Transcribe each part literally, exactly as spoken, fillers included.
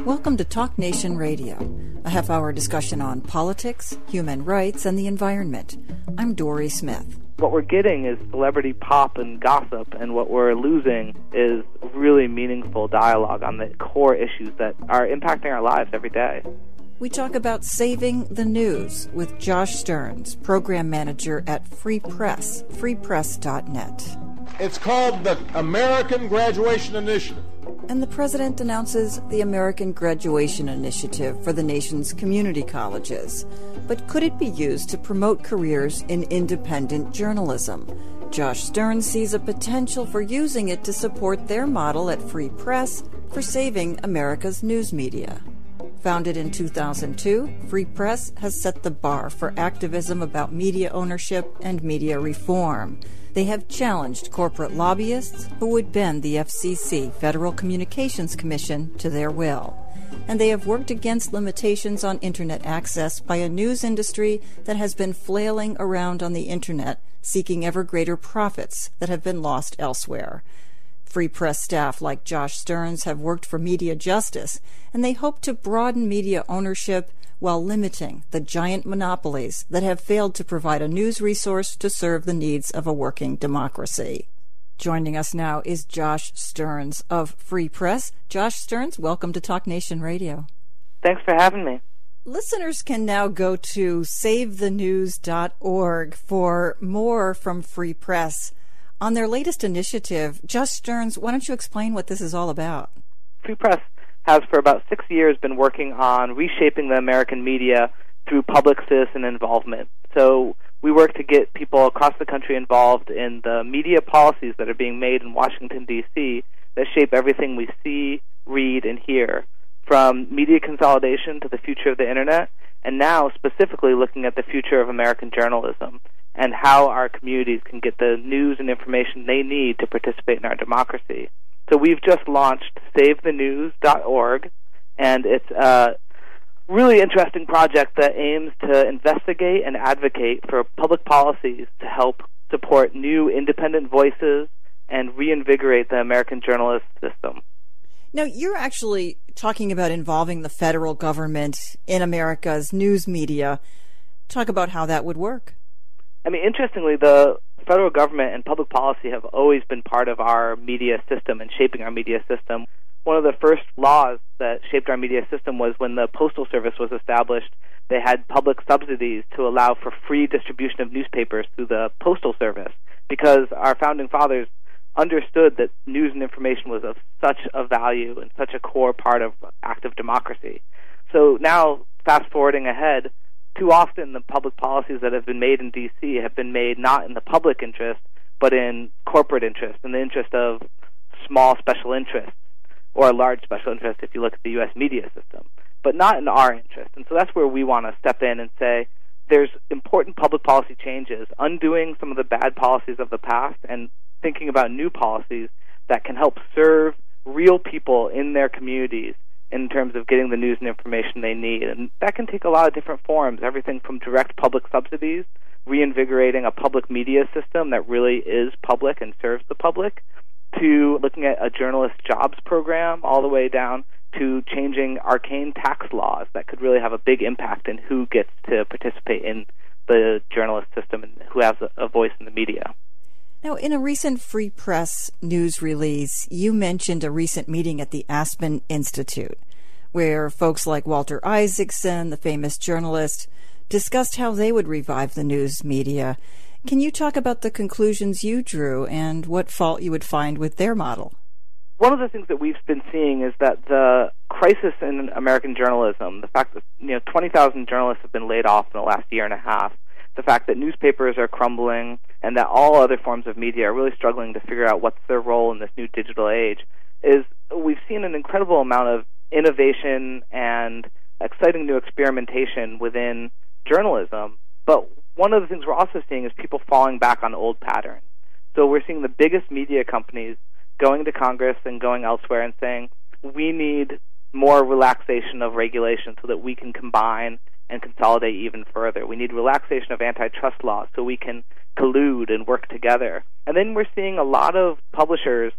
Welcome to Talk Nation Radio, a half-hour discussion on politics, human rights, and the environment. I'm Dory Smith. What we're getting is celebrity pop and gossip, and what we're losing is really meaningful dialogue on the core issues that are impacting our lives every day. We talk about saving the news with Josh Stearns, program manager at Free Press, free press dot net. It's called the American Graduation Initiative. And the president announces the American Graduation Initiative for the nation's community colleges. But could it be used to promote careers in independent journalism? Josh Stearns sees a potential for using it to support their model at Free Press for saving America's news media. Founded in two thousand two, Free Press has set the bar for activism about media ownership and media reform. They have challenged corporate lobbyists who would bend the F C C, Federal Communications Commission, to their will. And they have worked against limitations on Internet access by a news industry that has been flailing around on the Internet, seeking ever greater profits that have been lost elsewhere. Free Press staff like Josh Stearns have worked for media justice, and they hope to broaden media ownership while limiting the giant monopolies that have failed to provide a news resource to serve the needs of a working democracy. Joining us now is Josh Stearns of Free Press. Josh Stearns, welcome to Talk Nation Radio. Thanks for having me. Listeners can now go to save the news dot org for more from Free Press. On their latest initiative, Josh Stearns, why don't you explain what this is all about? Free Press has for about six years been working on reshaping the American media through public citizen involvement. So we work to get people across the country involved in the media policies that are being made in Washington, D C that shape everything we see, read, and hear, from media consolidation to the future of the Internet, and now specifically looking at the future of American journalism and how our communities can get the news and information they need to participate in our democracy. So we've just launched save the news dot org, and it's a really interesting project that aims to investigate and advocate for public policies to help support new independent voices and reinvigorate the American journalist system. Now, you're actually talking about involving the federal government in America's news media. Talk about how that would work. I mean, interestingly, the federal government and public policy have always been part of our media system and shaping our media system. One of the first laws that shaped our media system was when the Postal Service was established. They had public subsidies to allow for free distribution of newspapers through the Postal Service, because our founding fathers understood that news and information was of such a value and such a core part of active democracy. So now, fast-forwarding ahead, too often the public policies that have been made in D C have been made not in the public interest, but in corporate interest, in the interest of small special interests, or large special interests if you look at the U S media system, but not in our interest. And so that's where we want to step in and say there's important public policy changes, undoing some of the bad policies of the past and thinking about new policies that can help serve real people in their communities in terms of getting the news and information they need. And that can take a lot of different forms, everything from direct public subsidies, reinvigorating a public media system that really is public and serves the public, to looking at a journalist jobs program, all the way down to changing arcane tax laws that could really have a big impact in who gets to participate in the journalist system and who has a, a voice in the media. Now, in a recent Free Press news release, you mentioned a recent meeting at the Aspen Institute, where folks like Walter Isaacson, the famous journalist, discussed how they would revive the news media. Can you talk about the conclusions you drew and what fault you would find with their model? One of the things that we've been seeing is that the crisis in American journalism, the fact that you know twenty thousand journalists have been laid off in the last year and a half, the fact that newspapers are crumbling, and that all other forms of media are really struggling to figure out what's their role in this new digital age, is we've seen an incredible amount of innovation and exciting new experimentation within journalism. But one of the things we're also seeing is people falling back on old patterns. So we're seeing the biggest media companies going to Congress and going elsewhere and saying, we need more relaxation of regulation so that we can combine and consolidate even further. We need relaxation of antitrust laws so we can collude and work together. And then we're seeing a lot of publishers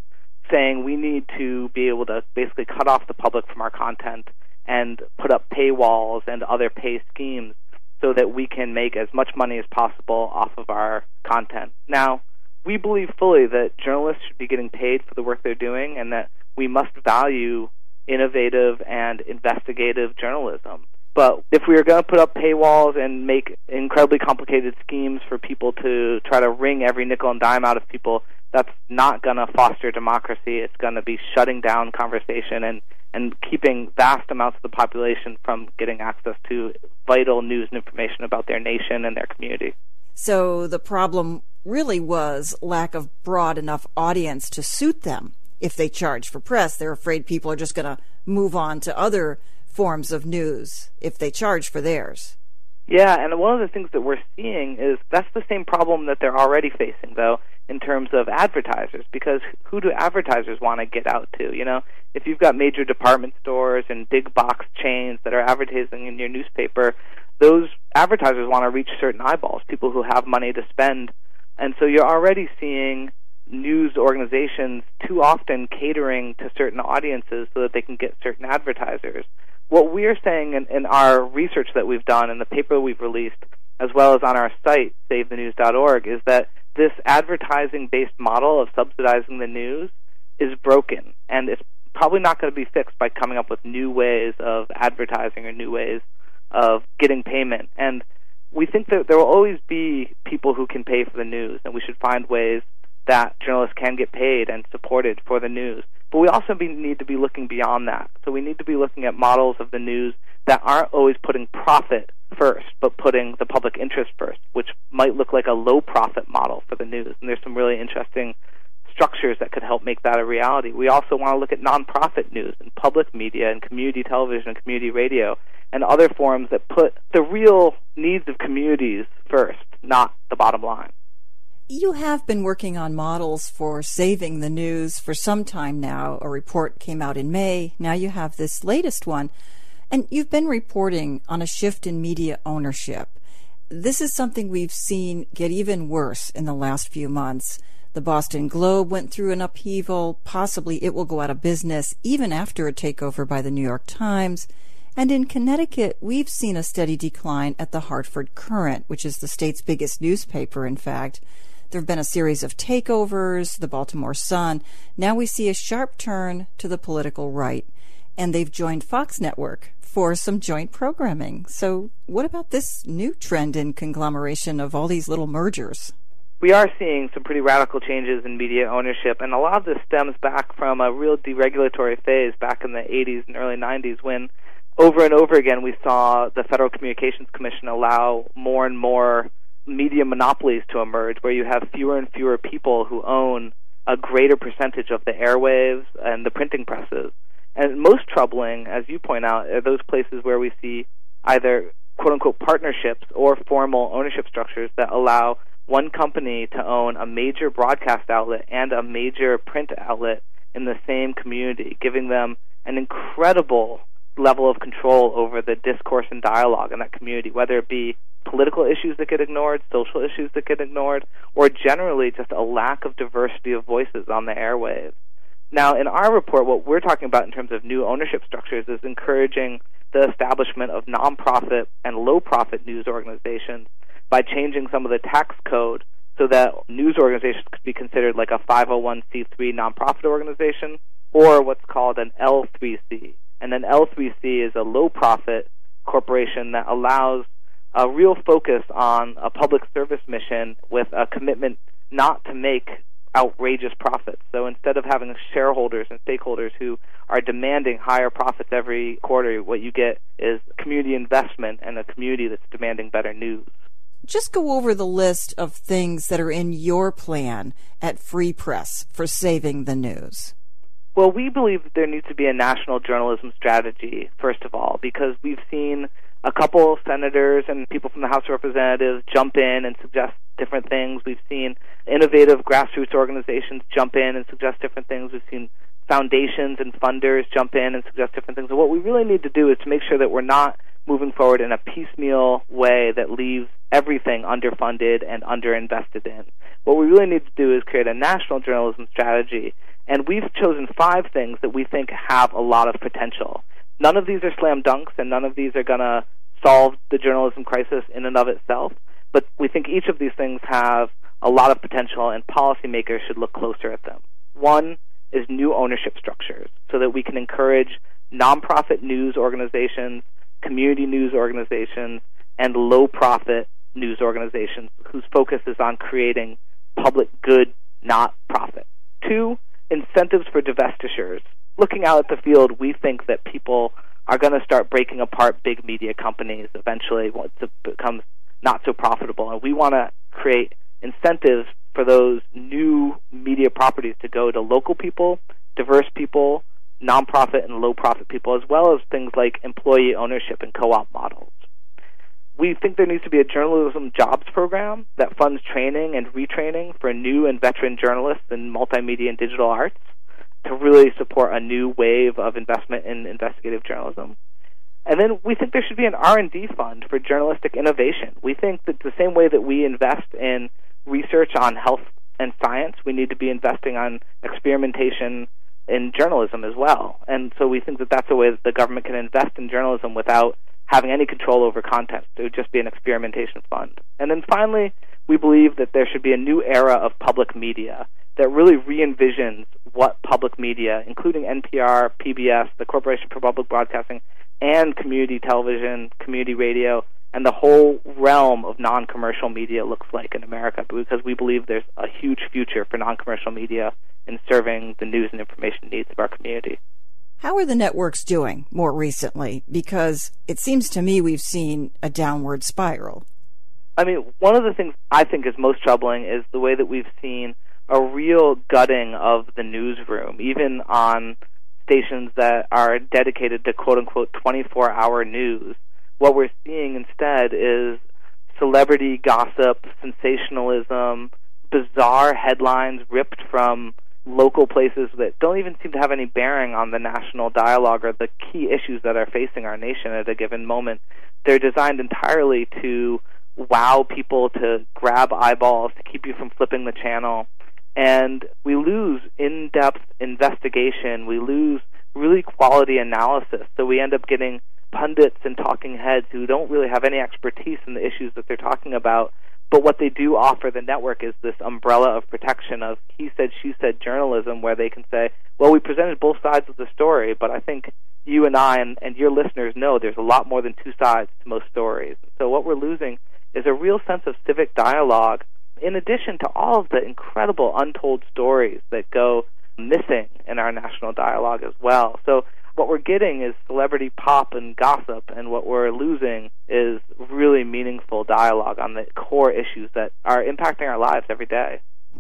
saying we need to be able to basically cut off the public from our content and put up paywalls and other pay schemes so that we can make as much money as possible off of our content. Now, we believe fully that journalists should be getting paid for the work they're doing and that we must value innovative and investigative journalism. But if we are going to put up paywalls and make incredibly complicated schemes for people to try to wring every nickel and dime out of people, that's not going to foster democracy. It's going to be shutting down conversation and, and keeping vast amounts of the population from getting access to vital news and information about their nation and their community. So the problem really was lack of broad enough audience to suit them. If they charge for press, they're afraid people are just going to move on to other forms of news if they charge for theirs. Yeah, and one of the things that we're seeing is that's the same problem that they're already facing, though, in terms of advertisers, because who do advertisers want to get out to? You know, if you've got major department stores and big box chains that are advertising in your newspaper, those advertisers want to reach certain eyeballs, people who have money to spend. And so you're already seeing news organizations too often catering to certain audiences so that they can get certain advertisers. What we're saying in, in our research that we've done in the paper we've released, as well as on our site, save the news dot org, is that this advertising-based model of subsidizing the news is broken, and it's probably not going to be fixed by coming up with new ways of advertising or new ways of getting payment. And we think that there will always be people who can pay for the news, and we should find ways that journalists can get paid and supported for the news. But we also be, need to be looking beyond that. So we need to be looking at models of the news that aren't always putting profit first, but putting the public interest first, which might look like a low-profit model for the news. And there's some really interesting structures that could help make that a reality. We also want to look at nonprofit news and public media and community television and community radio and other forms that put the real needs of communities first, not the bottom line. You have been working on models for saving the news for some time now. A report came out in May. Now you have this latest one. And you've been reporting on a shift in media ownership. This is something we've seen get even worse in the last few months. The Boston Globe went through an upheaval. Possibly it will go out of business even after a takeover by the New York Times. And in Connecticut, we've seen a steady decline at the Hartford Courant, which is the state's biggest newspaper, in fact. There have been a series of takeovers, the Baltimore Sun. Now we see a sharp turn to the political right, and they've joined Fox Network for some joint programming. So what about this new trend in conglomeration of all these little mergers? We are seeing some pretty radical changes in media ownership, and a lot of this stems back from a real deregulatory phase back in the eighties and early nineties when over and over again we saw the Federal Communications Commission allow more and more media monopolies to emerge, where you have fewer and fewer people who own a greater percentage of the airwaves and the printing presses. And most troubling, as you point out, are those places where we see either quote-unquote partnerships or formal ownership structures that allow one company to own a major broadcast outlet and a major print outlet in the same community, giving them an incredible level of control over the discourse and dialogue in that community, whether it be political issues that get ignored, social issues that get ignored, or generally just a lack of diversity of voices on the airwaves. Now, in our report, what we're talking about in terms of new ownership structures is encouraging the establishment of nonprofit and low-profit news organizations by changing some of the tax code so that news organizations could be considered like a five oh one c three nonprofit organization or what's called an L three C. And an L three C is a low-profit corporation that allows a real focus on a public service mission with a commitment not to make outrageous profits. So instead of having shareholders and stakeholders who are demanding higher profits every quarter, what you get is community investment and a community that's demanding better news. Just go over the list of things that are in your plan at Free Press for saving the news. Well, we believe that there needs to be a national journalism strategy, first of all, because we've seen a couple senators and people from the House of Representatives jump in and suggest different things. We've seen innovative grassroots organizations jump in and suggest different things. We've seen foundations and funders jump in and suggest different things. And what we really need to do is to make sure that we're not moving forward in a piecemeal way that leaves everything underfunded and underinvested in. What we really need to do is create a national journalism strategy And we've chosen five things that we think have a lot of potential. None of these are slam dunks, and none of these are going to solve the journalism crisis in and of itself. But we think each of these things have a lot of potential, and policymakers should look closer at them. One is new ownership structures, so that we can encourage nonprofit news organizations, community news organizations, and low-profit news organizations whose focus is on creating public good, not profit. Two, incentives for divestitures. Looking out at the field, we think that people are going to start breaking apart big media companies eventually once it becomes not so profitable, and we want to create incentives for those new media properties to go to local people, diverse people, nonprofit and low-profit people, as well as things like employee ownership and co-op models. We think there needs to be a journalism jobs program that funds training and retraining for new and veteran journalists in multimedia and digital arts to really support a new wave of investment in investigative journalism. And then we think there should be an R and D fund for journalistic innovation. We think that the same way that we invest in research on health and science, we need to be investing on experimentation in journalism as well. And so we think that that's a way that the government can invest in journalism without having any control over content. It would just be an experimentation fund. And then finally, we believe that there should be a new era of public media that really re-envisions what public media, including N P R, P B S, the Corporation for Public Broadcasting, and community television, community radio, and the whole realm of non-commercial media looks like in America, because we believe there's a huge future for non-commercial media in serving the news and information needs of our community. How are the networks doing more recently? Because it seems to me we've seen a downward spiral. I mean, one of the things I think is most troubling is the way that we've seen a real gutting of the newsroom, even on stations that are dedicated to quote-unquote twenty-four hour news. What we're seeing instead is celebrity gossip, sensationalism, bizarre headlines ripped from local places that don't even seem to have any bearing on the national dialogue or the key issues that are facing our nation at a given moment. They're designed entirely to wow people, to grab eyeballs, to keep you from flipping the channel. And we lose in-depth investigation. We lose really quality analysis. So we end up getting pundits and talking heads who don't really have any expertise in the issues that they're talking about. But what they do offer the network is this umbrella of protection of he said, she said journalism, where they can say, well, we presented both sides of the story, but I think you and I and, and your listeners know there's a lot more than two sides to most stories. So what we're losing is a real sense of civic dialogue, in addition to all of the incredible untold stories that go missing in our national dialogue as well. So what we're getting is celebrity pop and gossip, and what we're losing is really meaningful dialogue on the core issues that are impacting our lives every day.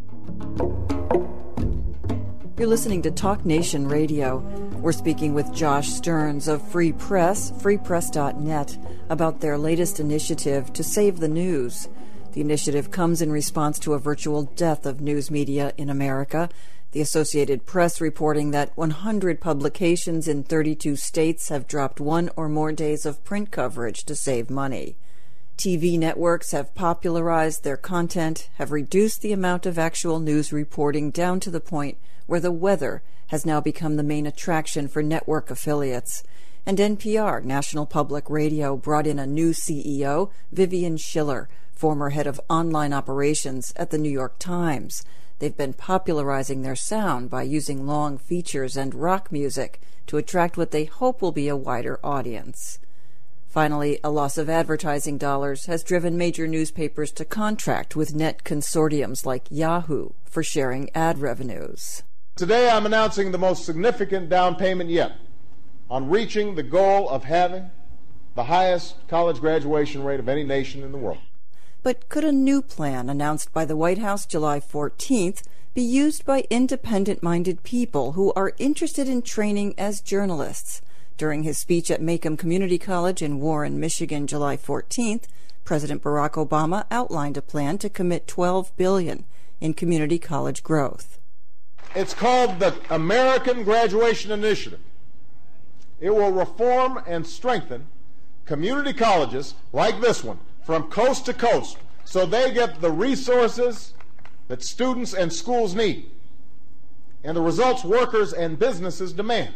You're listening to Talk Nation Radio. We're speaking with Josh Stearns of Free Press, free press dot net, about their latest initiative to save the news. The initiative comes in response to a virtual death of news media in America. The Associated Press reporting that one hundred publications in thirty-two states have dropped one or more days of print coverage to save money. T V networks have popularized their content, have reduced the amount of actual news reporting down to the point where the weather has now become the main attraction for network affiliates. And N P R, National Public Radio, brought in a new C E O, Vivian Schiller, former head of online operations at the New York Times. They've been popularizing their sound by using long features and rock music to attract what they hope will be a wider audience. Finally, a loss of advertising dollars has driven major newspapers to contract with net consortiums like Yahoo for sharing ad revenues. Today I'm announcing the most significant down payment yet on reaching the goal of having the highest college graduation rate of any nation in the world. But could a new plan announced by the White House July fourteenth be used by independent-minded people who are interested in training as journalists? During his speech at Macomb Community College in Warren, Michigan, July fourteenth, President Barack Obama outlined a plan to commit twelve billion dollars in community college growth. It's called the American Graduation Initiative. It will reform and strengthen community colleges like this one from coast to coast so they get the resources that students and schools need and the results workers and businesses demand.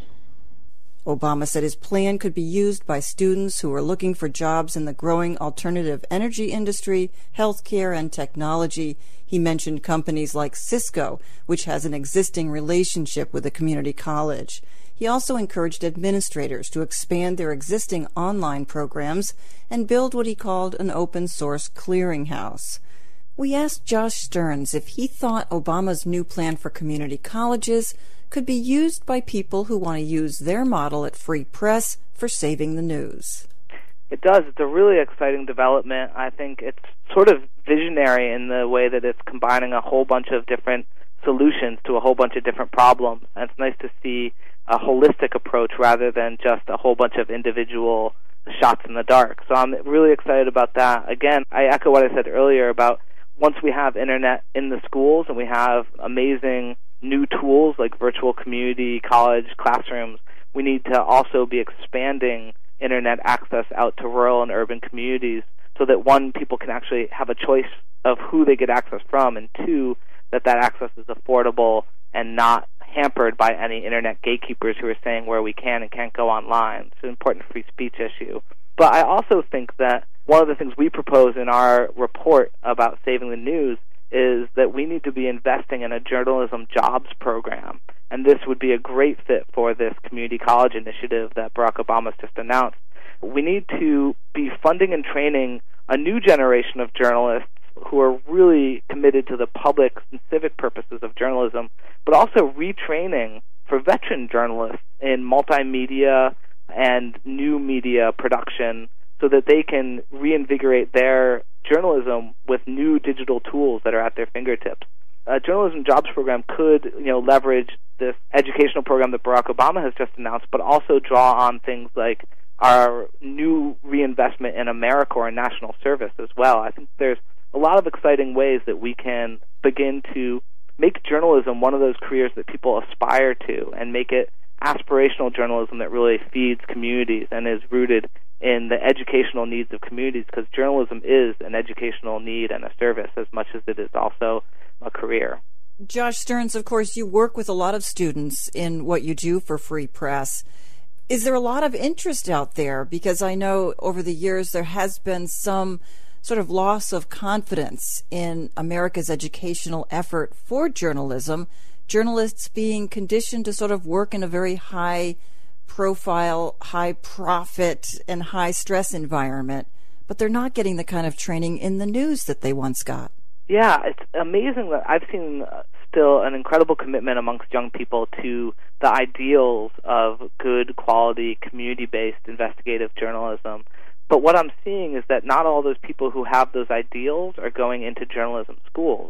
Obama said his plan could be used by students who are looking for jobs in the growing alternative energy industry, healthcare, and technology. He mentioned companies like Cisco, which has an existing relationship with a community college. He also encouraged administrators to expand their existing online programs and build what he called an open-source clearinghouse. We asked Josh Stearns if he thought Obama's new plan for community colleges could be used by people who want to use their model at Free Press for saving the news. It does. It's a really exciting development. I think it's sort of visionary in the way that it's combining a whole bunch of different solutions to a whole bunch of different problems. And it's nice to see a holistic approach rather than just a whole bunch of individual shots in the dark. So I'm really excited about that. Again, I echo what I said earlier about once we have internet in the schools and we have amazing new tools like virtual community college classrooms, we need to also be expanding internet access out to rural and urban communities so that, one, people can actually have a choice of who they get access from, and two, that that access is affordable and not hampered by any internet gatekeepers who are saying where we can and can't go online. It's an important free speech issue. But I also think that one of the things we propose in our report about saving the news is that we need to be investing in a journalism jobs program. And this would be a great fit for this community college initiative that Barack Obama's just announced. We need to be funding and training a new generation of journalists who are really committed to the public and civic purposes of journalism, but also retraining for veteran journalists in multimedia and new media production so that they can reinvigorate their journalism with new digital tools that are at their fingertips. A journalism jobs program could, you know, leverage this educational program that Barack Obama has just announced, but also draw on things like our new reinvestment in AmeriCorps and national service as well. I think there's a lot of exciting ways that we can begin to make journalism one of those careers that people aspire to and make it aspirational journalism that really feeds communities and is rooted in the educational needs of communities, because journalism is an educational need and a service as much as it is also a career. Josh Stearns, of course, you work with a lot of students in what you do for Free Press. Is there a lot of interest out there? Because I know over the years there has been some sort of loss of confidence in America's educational effort for journalism, journalists being conditioned to sort of work in a very high profile, high profit, and high stress environment, but they're not getting the kind of training in the news that they once got. Yeah, it's amazing that I've seen uh, still an incredible commitment amongst young people to the ideals of good quality, community-based investigative journalism. But what I'm seeing is that not all those people who have those ideals are going into journalism schools.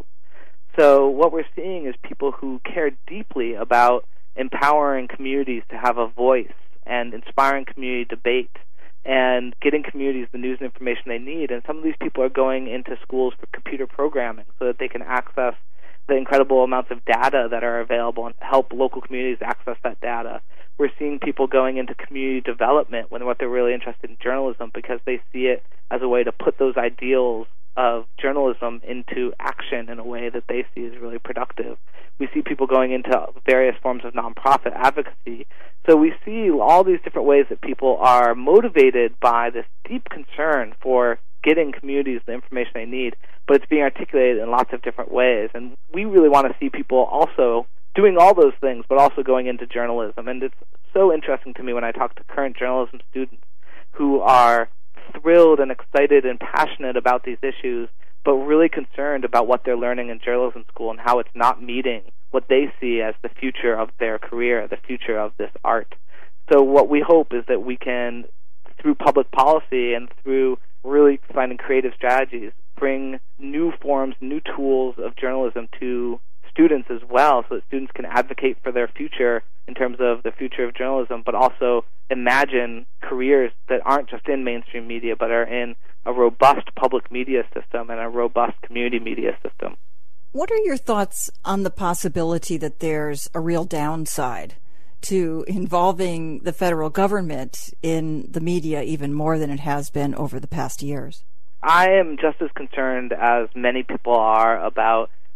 So what we're seeing is people who care deeply about empowering communities to have a voice and inspiring community debate and getting communities the news and information they need. And some of these people are going into schools for computer programming so that they can access the incredible amounts of data that are available and help local communities access that data. We're seeing people going into community development when what they're really interested in journalism because they see it as a way to put those ideals of journalism into action in a way that they see as really productive. We see people going into various forms of nonprofit advocacy. So we see all these different ways that people are motivated by this deep concern for getting communities the information they need, but it's being articulated in lots of different ways. And we really want to see people also doing all those things, but also going into journalism. And it's so interesting to me when I talk to current journalism students who are thrilled and excited and passionate about these issues, but really concerned about what they're learning in journalism school and how it's not meeting what they see as the future of their career, the future of this art. So what we hope is that we can, through public policy and through really finding creative strategies, bring new forms, new tools of journalism to students as well, so that students can advocate for their future in terms of the future of journalism, but also imagine careers that aren't just in mainstream media, but are in a robust public media system and a robust community media system. What are your thoughts on the possibility that there's a real downside to involving the federal government in the media even more than it has been over the past years? I am just as concerned as many people are about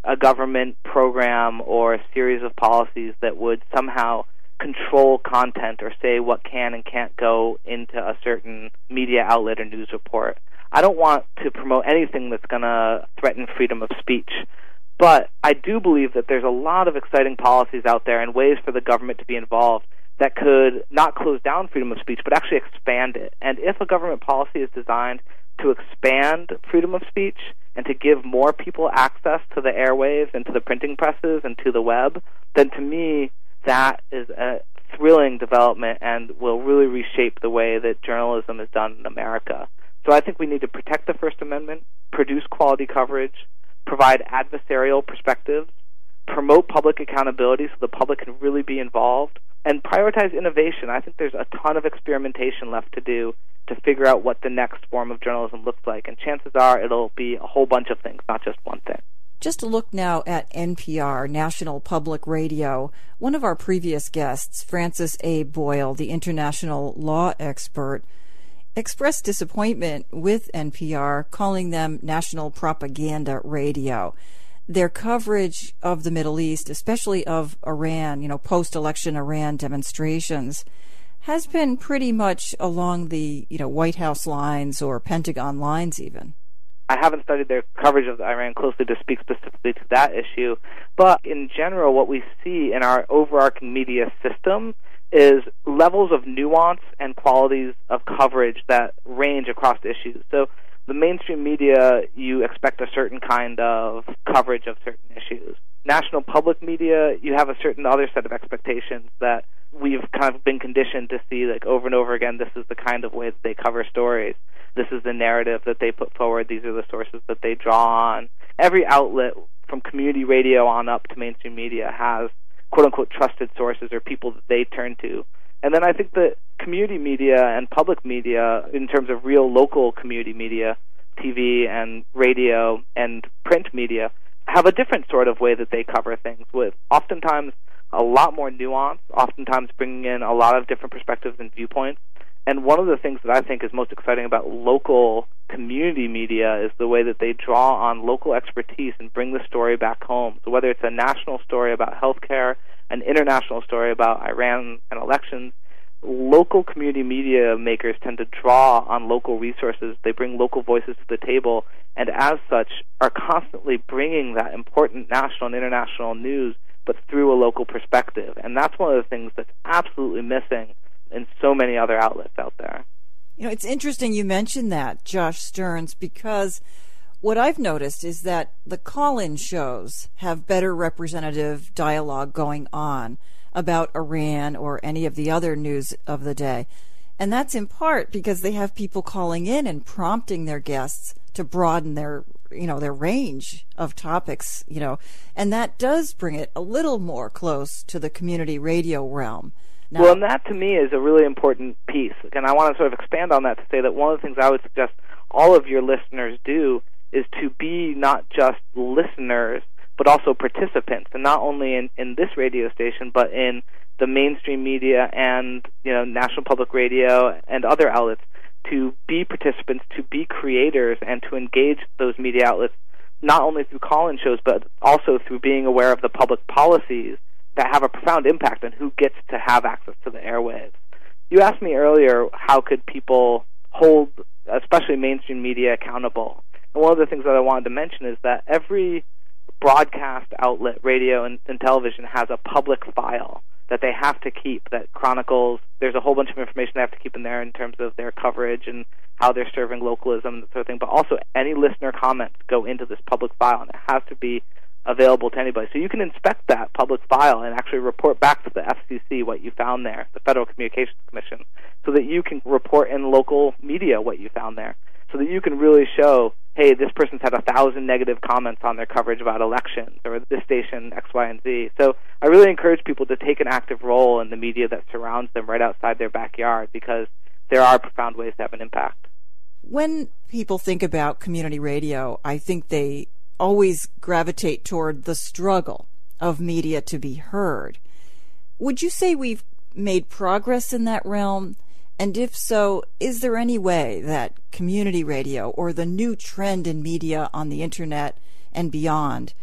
a government program or a series of policies that would somehow control content or say what can and can't go into a certain media outlet or news report. I don't want to promote anything that's going to threaten freedom of speech, but I do believe that there's a lot of exciting policies out there and ways for the government to be involved that could not close down freedom of speech, but actually expand it. And if a government policy is designed to expand freedom of speech and to give more people access to the airwaves and to the printing presses and to the web, then to me that is a thrilling development and will really reshape the way that journalism is done in America. So I think we need to protect the First Amendment, produce quality coverage, provide adversarial perspectives, promote public accountability so the public can really be involved, and prioritize innovation. I think there's a ton of experimentation left to do to figure out what the next form of journalism looks like, and chances are it'll be a whole bunch of things, not just one thing. Just a look now at N P R, National Public Radio. One of our previous guests, Francis A. Boyle, the international law expert, expressed disappointment with N P R, calling them national propaganda radio. Their coverage of the Middle East, especially of Iran, you know, post-election Iran demonstrations, has been pretty much along the, you know, White House lines or Pentagon lines even. I haven't studied their coverage of Iran closely to speak specifically to that issue, but in general what we see in our overarching media system is levels of nuance and qualities of coverage that range across issues. So the mainstream media, you expect a certain kind of coverage of certain issues. National public media, you have a certain other set of expectations that we've kind of been conditioned to see, like over and over again, this is the kind of way that they cover stories. This is the narrative that they put forward. These are the sources that they draw on. Every outlet, from community radio on up to mainstream media, has quote-unquote trusted sources or people that they turn to. And then I think that community media and public media, in terms of real local community media, T V and radio and print media, have a different sort of way that they cover things, with oftentimes a lot more nuance, oftentimes bringing in a lot of different perspectives and viewpoints. And one of the things that I think is most exciting about local community media is the way that they draw on local expertise and bring the story back home. So whether it's a national story about healthcare, an international story about Iran and elections, local community media makers tend to draw on local resources. They bring local voices to the table, and as such are constantly bringing that important national and international news, but through a local perspective. And that's one of the things that's absolutely missing in so many other outlets out there. You know, it's interesting you mentioned that, Josh Stearns, because what I've noticed is that the call-in shows have better representative dialogue going on about Iran or any of the other news of the day. And that's in part because they have people calling in and prompting their guests to broaden their, you know, their range of topics, you know, and that does bring it a little more close to the community radio realm. Now, well, and that to me is a really important piece. And I want to sort of expand on that to say that one of the things I would suggest all of your listeners do is to be not just listeners, but also participants, and not only in, in this radio station, but in the mainstream media and, you know, National Public Radio and other outlets, to be participants, to be creators, and to engage those media outlets not only through call-in shows, but also through being aware of the public policies that have a profound impact on who gets to have access to the airwaves. You asked me earlier, how could people hold, especially mainstream media, accountable? And one of the things that I wanted to mention is that every broadcast outlet, radio and, and television, has a public file that they have to keep that chronicles. There's a whole bunch of information they have to keep in there in terms of their coverage and how they're serving localism and that sort of thing. But also any listener comments go into this public file, and it has to be available to anybody. So you can inspect that public file and actually report back to the F C C what you found there, the Federal Communications Commission, so that you can report in local media what you found there, so that you can really show, hey, this person's had a thousand negative comments on their coverage about elections, or this station X, Y, and Z. So I really encourage people to take an active role in the media that surrounds them right outside their backyard, because there are profound ways to have an impact. When people think about community radio, I think they always gravitate toward the struggle of media to be heard. Would you say we've made progress in that realm? And if so, is there any way that community radio, or the new trend in media on the internet and beyond,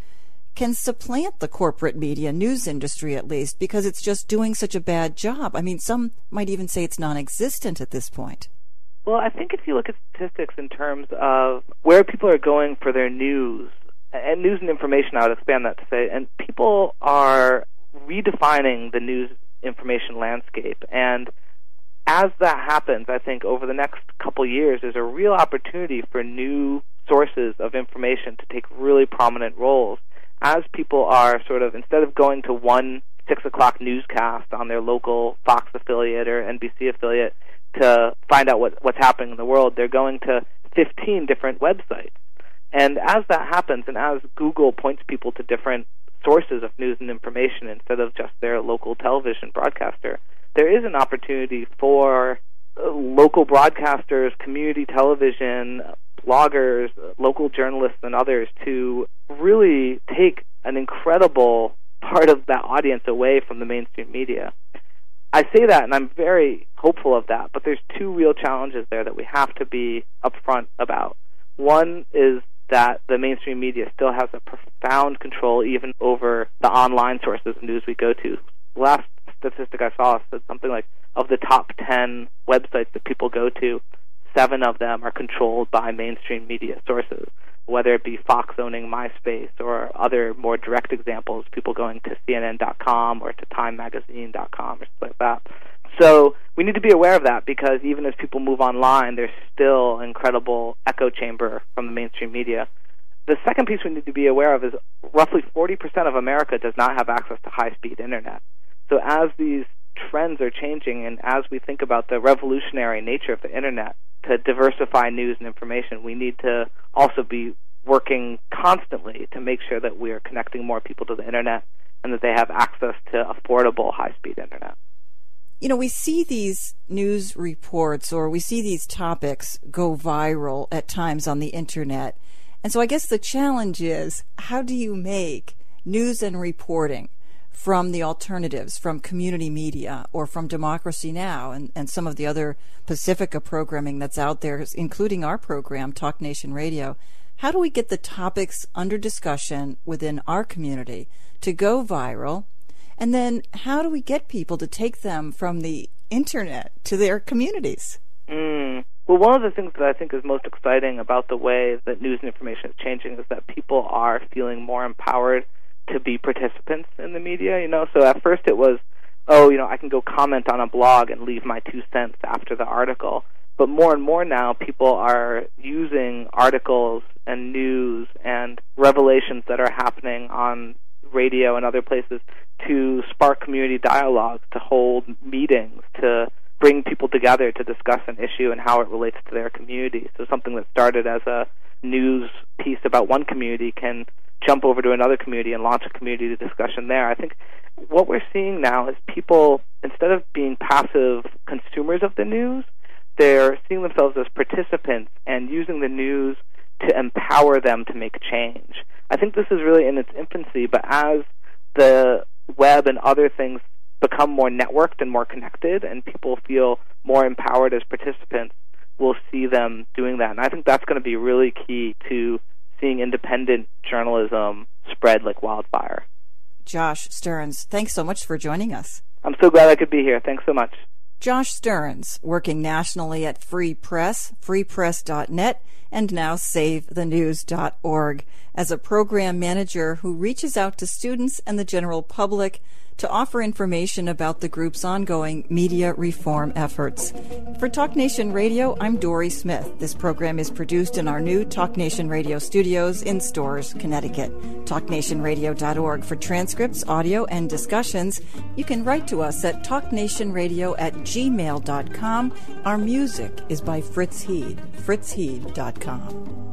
can supplant the corporate media news industry, at least, because it's just doing such a bad job. I mean, some might even say it's non-existent at this point. Well, I think if you look at statistics in terms of where people are going for their news, and news and information, I would expand that to say, and people are redefining the news information landscape. And as that happens, I think over the next couple years, there's a real opportunity for new sources of information to take really prominent roles. As people are sort of, instead of going to one six o'clock newscast on their local Fox affiliate or N B C affiliate to find out what, what's happening in the world, they're going to fifteen different websites. And as that happens, and as Google points people to different sources of news and information instead of just their local television broadcaster, there is an opportunity for uh, local broadcasters, community television, bloggers, local journalists, and others to really take an incredible part of that audience away from the mainstream media. I say that, and I'm very hopeful of that, but there's two real challenges there that we have to be upfront about. One is that the mainstream media still has a profound control even over the online sources of news we go to. The last statistic I saw said something like, of the top ten websites that people go to, seven of them are controlled by mainstream media sources, whether it be Fox owning MySpace or other more direct examples, people going to C N N dot com or to Time Magazine dot com or something like that. So we need to be aware of that, because even as people move online, there's still an incredible echo chamber from the mainstream media. The second piece we need to be aware of is roughly forty percent of America does not have access to high-speed internet. So as these trends are changing, and as we think about the revolutionary nature of the internet to diversify news and information, we need to also be working constantly to make sure that we are connecting more people to the internet and that they have access to affordable high-speed internet. You know, we see these news reports or we see these topics go viral at times on the internet. And so I guess the challenge is, how do you make news and reporting from the alternatives, from community media or from Democracy Now! and, and some of the other Pacifica programming that's out there, including our program, Talk Nation Radio, how do we get the topics under discussion within our community to go viral? And then how do we get people to take them from the internet to their communities? Mm. Well, one of the things that I think is most exciting about the way that news and information is changing is that people are feeling more empowered to be participants in the media. You know, so at first it was, oh, you know, I can go comment on a blog and leave my two cents after the article. But more and more now, people are using articles and news and revelations that are happening on radio and other places to spark community dialogues, to hold meetings, to bring people together to discuss an issue and how it relates to their community. So something that started as a news piece about one community can jump over to another community and launch a community discussion there. I think what we're seeing now is people, instead of being passive consumers of the news, they're seeing themselves as participants and using the news to empower them to make change. I think this is really in its infancy, but as the web and other things become more networked and more connected and people feel more empowered as participants, we'll see them doing that. And I think that's going to be really key to seeing independent journalism spread like wildfire. Josh Stearns, thanks so much for joining us. I'm so glad I could be here. Thanks so much. Josh Stearns, working nationally at Free Press, free press dot net, and now save the news dot org, as a program manager who reaches out to students and the general public to offer information about the group's ongoing media reform efforts. For Talk Nation Radio, I'm Dory Smith. This program is produced in our new Talk Nation Radio studios in Storrs, Connecticut. talk nation radio dot org for transcripts, audio, and discussions. You can write to us at talk nation radio at gmail dot com. Our music is by Fritz Heed, fritz heed dot com.